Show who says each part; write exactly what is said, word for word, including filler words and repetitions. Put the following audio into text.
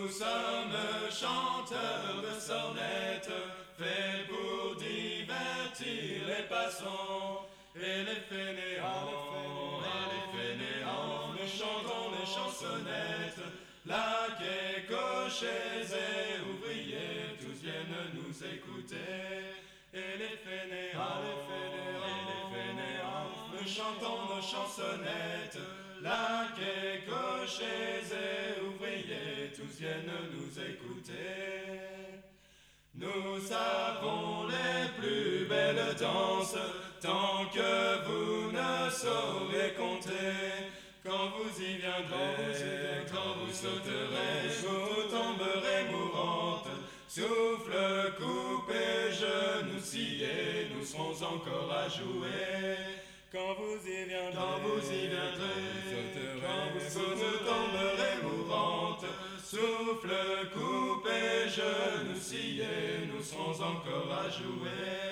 Speaker 1: Nous sommes chanteurs de sornettes, faits pour divertir les passants et les fainéants, et les fainéants. Nous chantons des chansonnettes, laquais, cochers et ouvriers, tous viennent nous écouter. Et les fainéants, les fainéants, et les fainéants, nous chantons nos chansonnettes, laquais, cochers et ouvriers, tous viennent nous écouter. Nous savons les plus belles danses, tant que vous ne saurez compter. Quand vous y viendrez, quand vous sauterez, vous tomberez mourante. Souffle coupé, genoux sciés, nous serons encore à jouer. Quand vous y viendrez, quand vous y viendrez, quand vous, vous tomberez mourante. Souffle coupé, genoux sciés, nous serons encore à jouer.